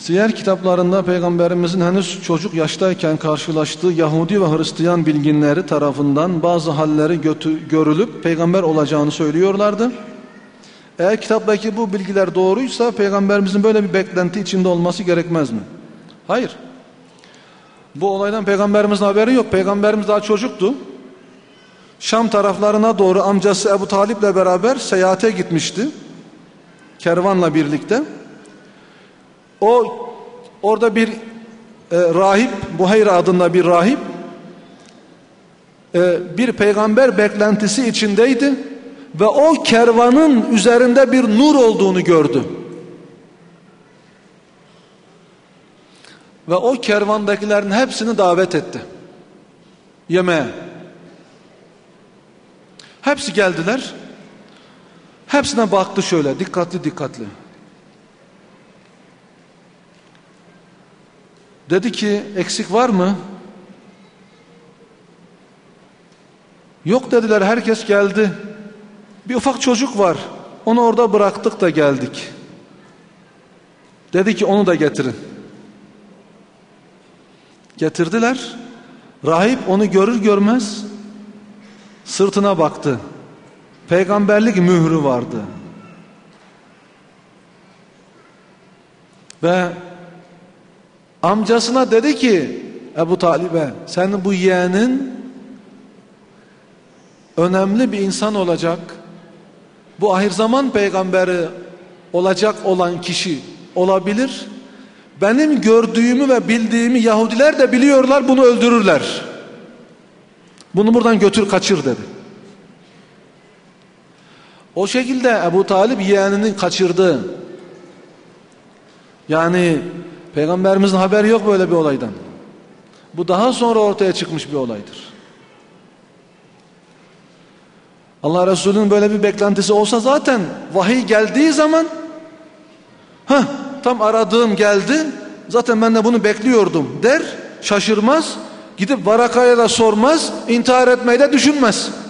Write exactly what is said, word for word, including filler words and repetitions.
Siyer kitaplarında Peygamberimizin henüz çocuk yaştayken karşılaştığı Yahudi ve Hristiyan bilginleri tarafından bazı halleri götü, görülüp peygamber olacağını söylüyorlardı. Eğer kitaptaki bu bilgiler doğruysa Peygamberimizin böyle bir beklenti içinde olması gerekmez mi? Hayır. Bu olaydan Peygamberimizin haberi yok. Peygamberimiz daha çocuktu. Şam taraflarına doğru amcası Ebu Talip'le beraber seyahate gitmişti. Kervanla birlikte. O orada bir e, rahip, Buheyra adında bir rahip e, bir peygamber beklentisi içindeydi ve o kervanın üzerinde bir nur olduğunu gördü. Ve o kervandakilerin hepsini davet etti yemeğe. Hepsi geldiler. Hepsine baktı şöyle dikkatli dikkatli. Dedi ki eksik var mı? Yok dediler, herkes geldi. Bir ufak çocuk var. Onu orada bıraktık da geldik. Dedi ki onu da getirin. Getirdiler. Rahip onu görür görmez sırtına baktı. Peygamberlik mührü vardı. Ve amcasına dedi ki Ebu Talib'e, senin bu yeğenin önemli bir insan olacak. Bu ahirzaman peygamberi olacak olan kişi olabilir. Benim gördüğümü ve bildiğimi Yahudiler de biliyorlar, bunu öldürürler. Bunu buradan götür kaçır dedi. O şekilde Ebu Talib yeğenini kaçırdı. Yani Peygamberimizin haberi yok böyle bir olaydan. Bu daha sonra ortaya çıkmış bir olaydır. Allah Resulü'nün böyle bir beklentisi olsa zaten vahiy geldiği zaman heh, tam aradığım geldi, zaten ben de bunu bekliyordum der, şaşırmaz, gidip Varaka'ya da sormaz, intihar etmeyi de düşünmez.